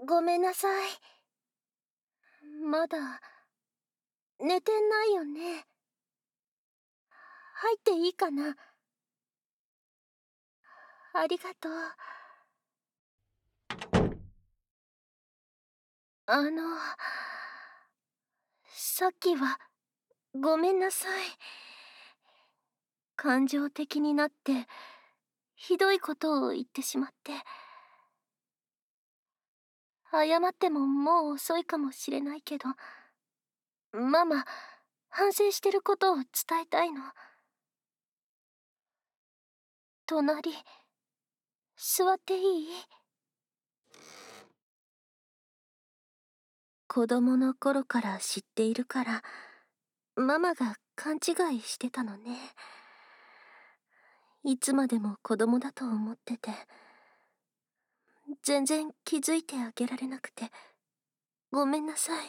ごめんなさい。まだ寝てないよね。入っていいかな？ありがとう。さっきはごめんなさい。感情的になってひどいことを言ってしまって。謝ってももう遅いかもしれないけど、ママ、反省してることを伝えたいの。隣、座っていい？子供の頃から知っているから、ママが勘違いしてたのね。いつまでも子供だと思ってて、全然気づいてあげられなくて、ごめんなさい。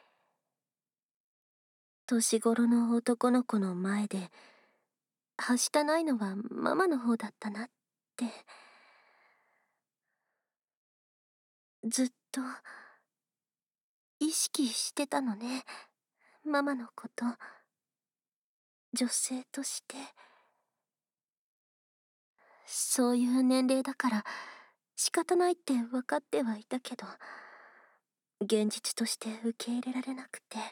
年頃の男の子の前で、はしたないのはママの方だったなって。ずっと、意識してたのね。ママのこと。女性として。そういう年齢だから仕方ないって分かってはいたけど、現実として受け入れられなくて。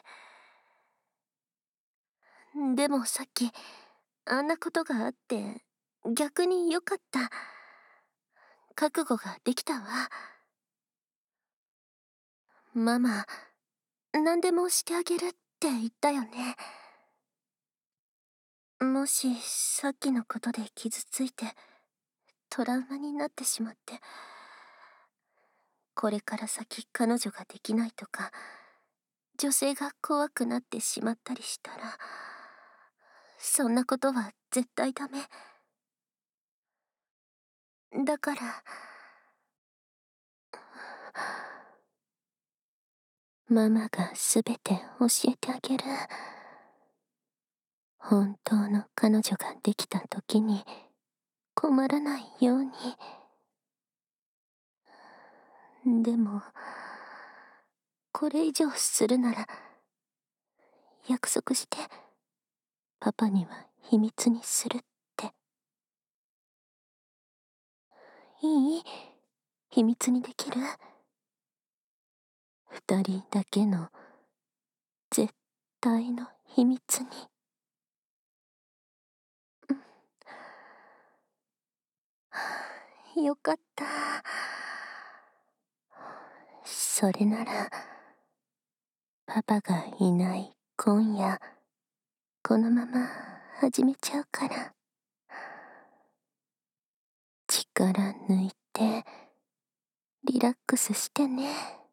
でもさっき、あんなことがあって、逆に良かった。覚悟ができたわ。ママ、何でもしてあげるって言ったよね。もしさっきのことで傷ついてトラウマになってしまって、これから先彼女ができないとか、女性が怖くなってしまったりしたら、そんなことは絶対ダメ。だから、ママがすべて教えてあげる。本当の彼女ができた時に困らないように。でも、これ以上するなら、約束して、パパには秘密にするって。いい？秘密にできる？二人だけの絶対の秘密に。よかった。それなら、パパがいない今夜、このまま始めちゃうから。力抜いて、リラックスしてね。